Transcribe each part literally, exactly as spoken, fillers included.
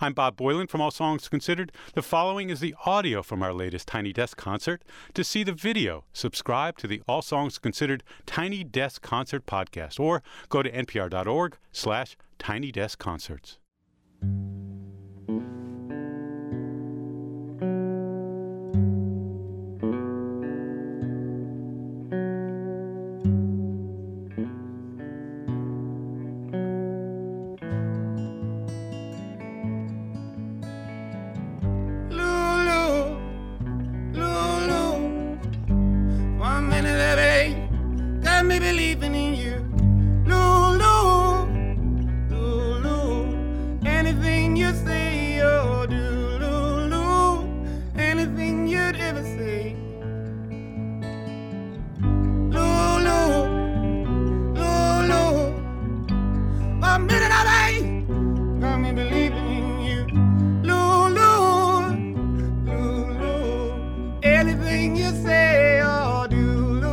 I'm Bob Boylan from All Songs Considered. The following is the audio from our latest Tiny Desk concert. To see the video, subscribe to the All Songs Considered Tiny Desk Concert podcast or go to npr.org slash Tiny Desk Concerts. Me believing in you, Lulu, Lulu. Anything you say or do, Lulu. Anything you'd ever say, Lulu, Lulu. One minute of it, got me believing in you, Lulu, Lulu. Anything you say or do.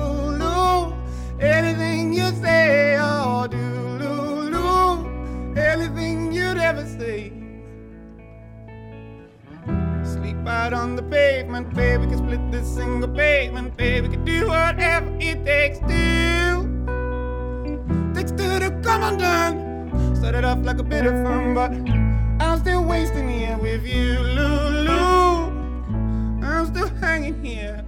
Anything you say or do, Lulu, anything you'd ever say. Sleep out on the pavement, baby, can split this single pavement, baby, can do whatever it takes to. Takes two to come undone. Started off like a bit of fun, but I'm still wasting here with you, Lulu. I'm still hanging here.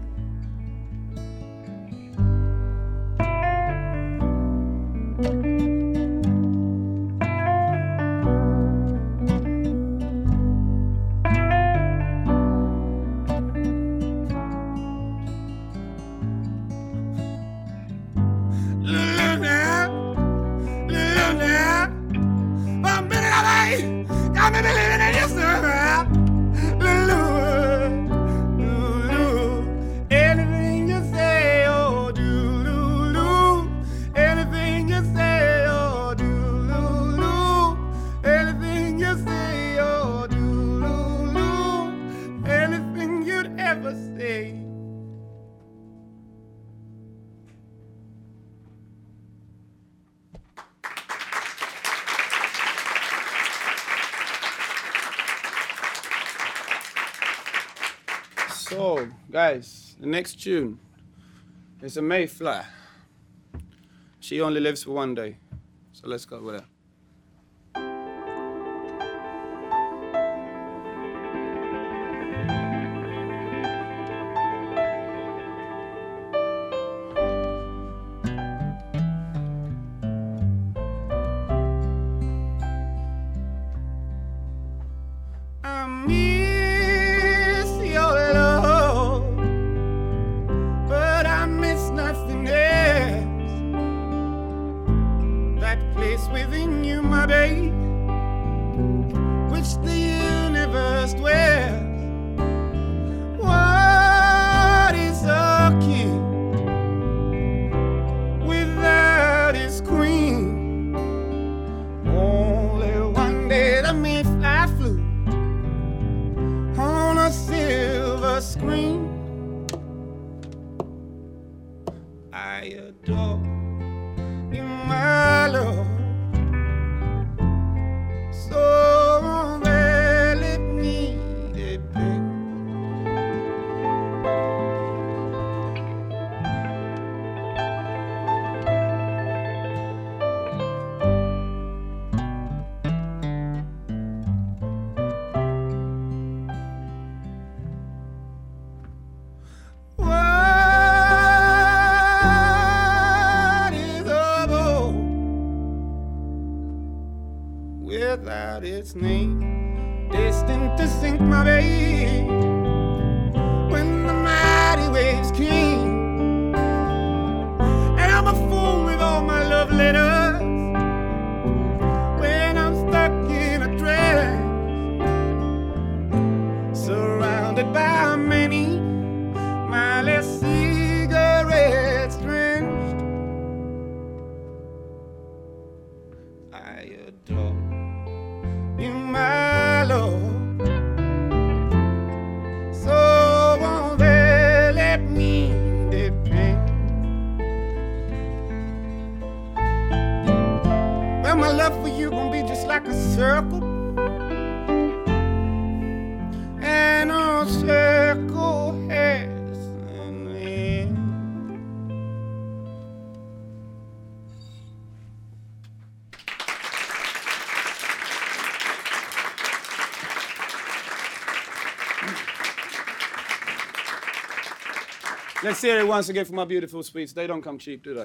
Got me believing in you, sir. Lulu, Lulu. Anything you say or do, Lulu. Anything you say or do, Lulu. Anything you say or do, Lulu. Anything you'd ever say. So, guys, the next tune is a Mayfly. She only lives for one day. So let's go with her. Within you, my babe, which the universe dwells. What is a king without his queen? Only one day the Mayfly flew on a silver screen. I adore you, my love. So well it needed pain. What is a boat without its name, destined to sink, my babe, when the mighty waves came? And I'm a fool with all my love letters when I'm stuck in a trance, surrounded by many mindless cigarettes drenched. I adore you, my love. So won't they let me depend? Well, my love for you gonna be just like a circle Let's hear it once again for my beautiful sweets. They don't come cheap, do they?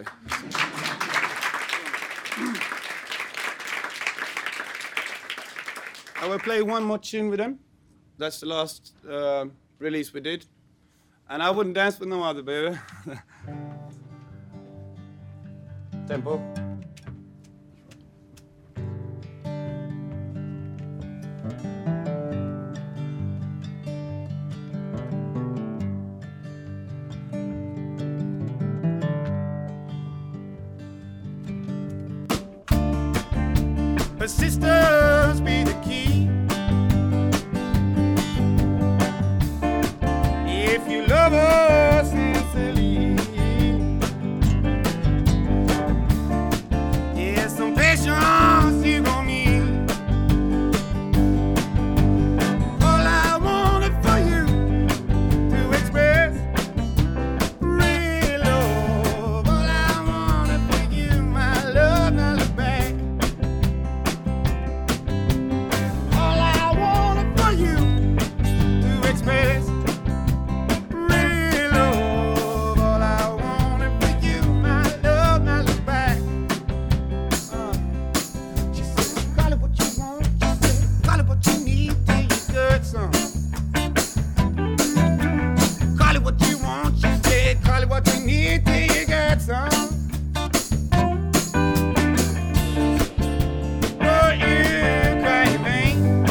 I will play one more tune with them. That's the last uh, release we did. And I wouldn't dance with no other, baby. Tempo. Persistence be the key. If you love her sincerely, yeah, some patience you gon' need. All I wanted for you to express real love. All I wanted for you, my love, not look back. All I wanted for you to express real love. All I wanted for you, my love, not look back. Uh, she said, call it what you want. She said, call it what you need till you get some. Call it what you want. She said, call it what you need till you get some. Oh, you cry, man.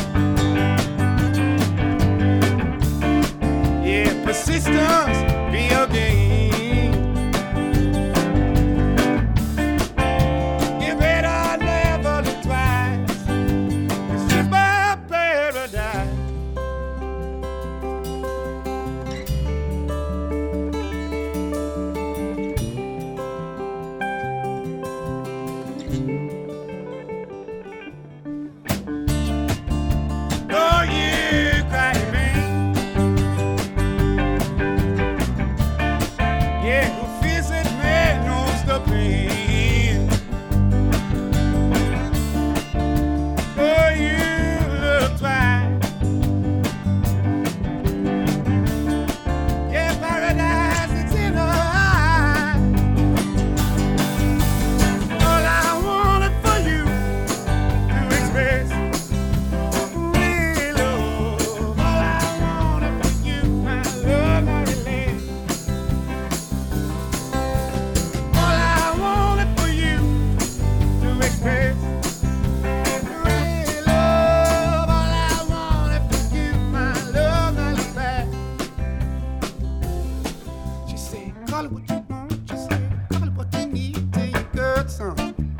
Yeah, persistence be your game. You better never look twice. This is my paradise. Oh, you cry, man. Yeah, who feels it, man, knows the pain. Oh, you look twice. Yeah, paradise, it's in her eye. All I wanted for you to express real love. All I wanted for you, my love, not relent. All I wanted for you to express real love. All I wanted for you, my love, not look back. She said, call it what you want. She said, call it what you need till you got some.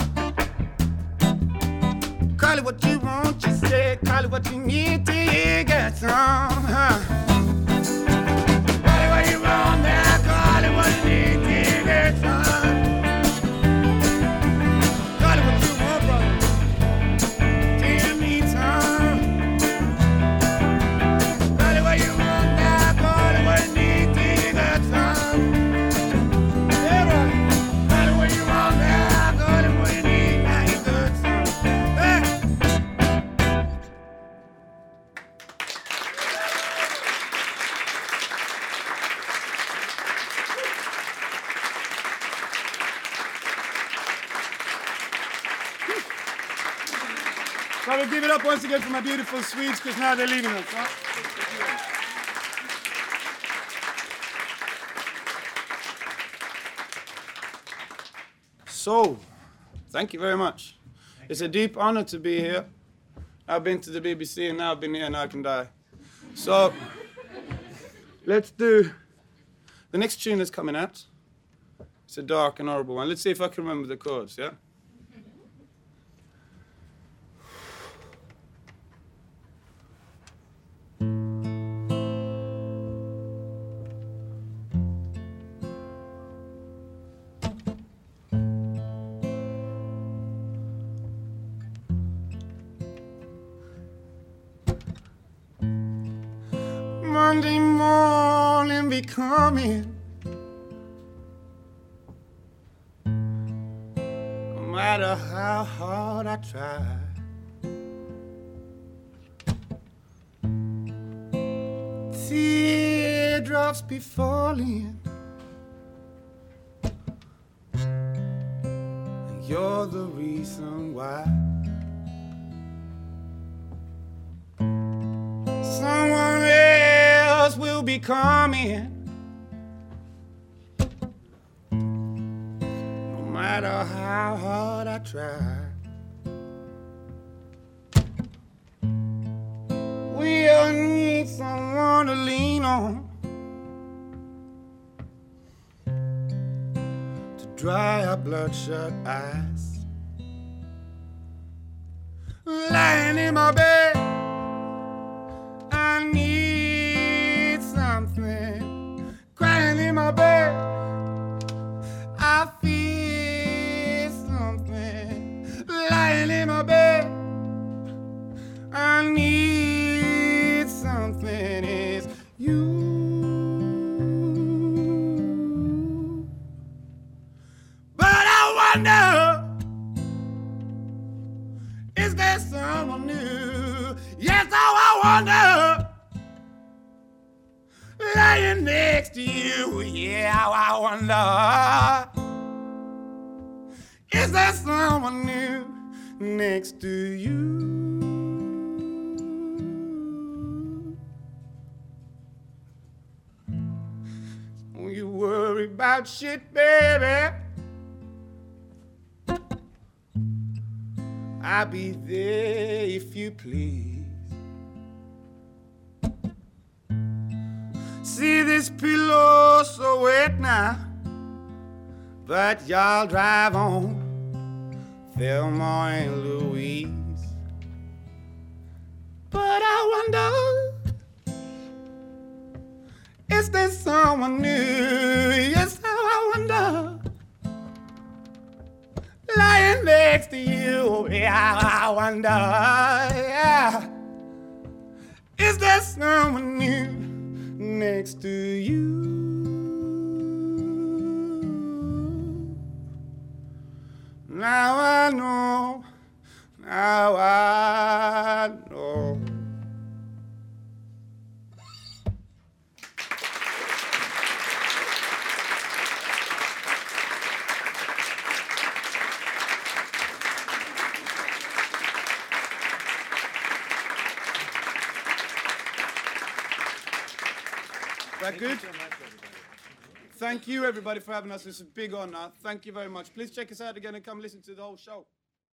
Call it what you want. She said, call it what you need till you got some. Huh? Call it what you want now. Call it what you need till you got some. Call it what you want, brother. Till you need some. Call it what you want now. Call it what you need till you got some. Yeah, brother. Call it what you want now. Call it what you need now you got some. Hey. So we'll give it up once again for my beautiful Swedes, because now they're leaving us. Huh? So, thank you very much. It's a deep honor to be here. I've been to the B B C and now I've been here and I can die. So, let's do the next tune that's coming out. It's a dark and horrible one. Let's see if I can remember the chords, yeah? Monday morning be coming, no matter how hard I try. teardrops be falling. And you're the reason why. Someone else will be coming. No matter how hard I try. We'll need someone to lean on to dry our bloodshot eyes. Lying in my bed, I need something. Crying in my bed, I feel something. Lying in my bed, I need something. Is you. But I wonder, is there someone new? Yes, oh, I wonder, lying next to you. Yeah, I wonder, is there someone new next to you? Don't you worry about shit, baby. I'll be there if you please. See this pillow so wet now, but y'all drive on, Thelma and Louise. But I wonder, is there someone new? Yes, I wonder, lying next to you. Yeah, I wonder, yeah, is there someone new next to you? Now I know, now I know. That good? Thank you, everybody, for having us. It's a big honor. Thank you very much. Please check us out again and come listen to the whole show.